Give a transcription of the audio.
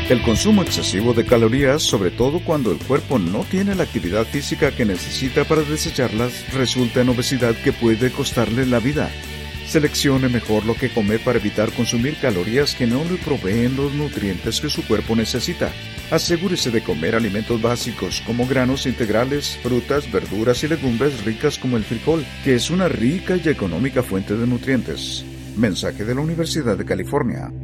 El consumo excesivo de calorías, sobre todo cuando el cuerpo no tiene la actividad física que necesita para desecharlas, resulta en obesidad que puede costarle la vida. Seleccione mejor lo que come para evitar consumir calorías que no le proveen los nutrientes que su cuerpo necesita. Asegúrese de comer alimentos básicos como granos integrales, frutas, verduras y legumbres ricas como el frijol, que es una rica y económica fuente de nutrientes. Mensaje de la Universidad de California.